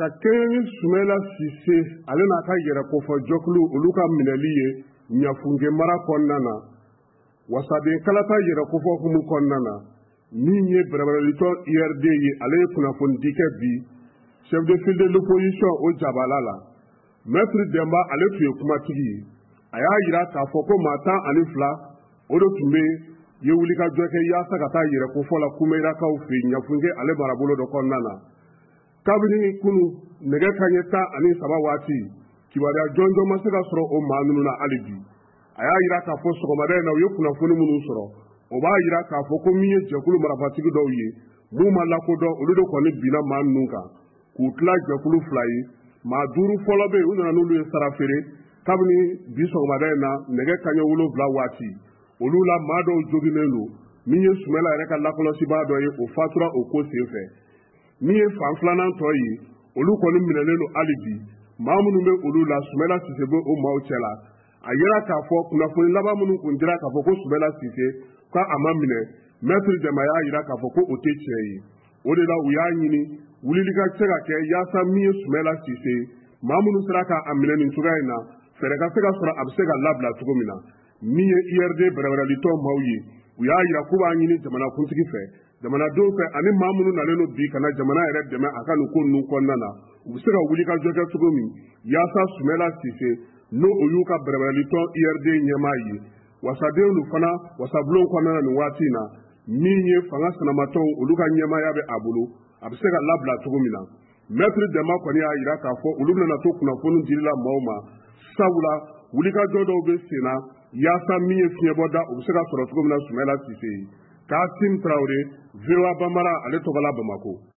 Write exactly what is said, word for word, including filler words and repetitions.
ka kɛɲɛ Sumɛla Sise ale n'a ka yɛrɛkofɔ jɔkulu olu ka minɛli ye Ɲafunge mara kɔnɔna na wasaden kalata yɛrɛkofɔ hukumu kɔnɔna na min ye bɛrɛbɛrɛlitɔ I R D ye ale ye kunnafoni di kɛ bi chef de file de l'opposition o jabala la Maître Demba ale tun ye kumatigi ye a y'a yira k'a fɔ ko maa tan ani fila o de tun bɛ ye wulikajɔ kɛ yaasa ka taa yɛrɛkofɔ la Kumerakaw fɛ Ɲafunge ale marabolo dɔ kɔnɔna na kabini kunu nɛgɛ kanɲɛ tan ani saba waati kibaruya jɔnjɔn ma se ka sɔrɔ o maa ninnu na hali bi a y'a yira k'a fɔ sɔgɔmada in na u ye kunnafoni minnu sɔrɔ o b'a yira k'a fɔ ko min ye jɛkulu marafatigi dɔw ye mun ma lakodɔn olu de kɔni binna maa ninnu kan k'u tila jɛkulu fila ye maa duuru fɔlɔ bɛ yen u nana n'olu ye sara feere kabini bi sɔgɔmada in na nɛgɛ kanɲɛ wolonwula waati olu la maa dɔw joginnen don min ye Sumɛla yɛrɛ ka lakɔlɔsibaa dɔ ye o fatura o ko senfɛ min ye fan filanan tɔ ye olu kɔni minɛlen don hali bi maa minnu bɛ olu la Sumɛla Sise bɛ o maaw cɛ la a yera k'a fɔ kunnafoni laban minnu kun dira k'a fɔ ko Sumɛla Sise ka a ma minɛ Maître Demba y'a yira k'a fɔ ko o tɛ tiɲɛ ye o de la u y'a ɲini wulili ka se ka kɛ yaasa min ye Sumɛla Sise maa minnu sera k'a minɛ nin cogoya in na fɛɛrɛ ka se ka sɔrɔ a bɛ se ka labila cogo min na min ye I R D bɛrɛbɛrɛlitɔ maaw ye u y'a yira k'u b'a ɲini jamanakuntigi fɛ jamanadenw fɛ ani maa minnu nalen don bi kana jamana yɛrɛ dɛmɛ a ka nin ko ninnu kɔnɔna na u bɛ se ka wulikajɔ kɛ cogo min yaasa Sumɛla Sise n'o o y'u ka bɛrɛbɛrɛlitɔ I R D ɲɛmaa ye wasadenw fana wasabulon kɔnɔna na nin waati in na min ye fanga sinamatɔw olu ka ɲɛmaaya bɛ a bolo a bɛ se ka labila cogo min na Maître Demba kɔni y'a yira k'a fɔ olu bɛna to kunnafoni dirila maaw ma sabula wulikajɔ dɔw bɛ sen na yaasa min ye fiɲɛbɔda o bɛ se ka sɔrɔ cogo min na Sumɛla Sise ye Kasim Traoré V O A Banbara ale tɔgɔla Bamako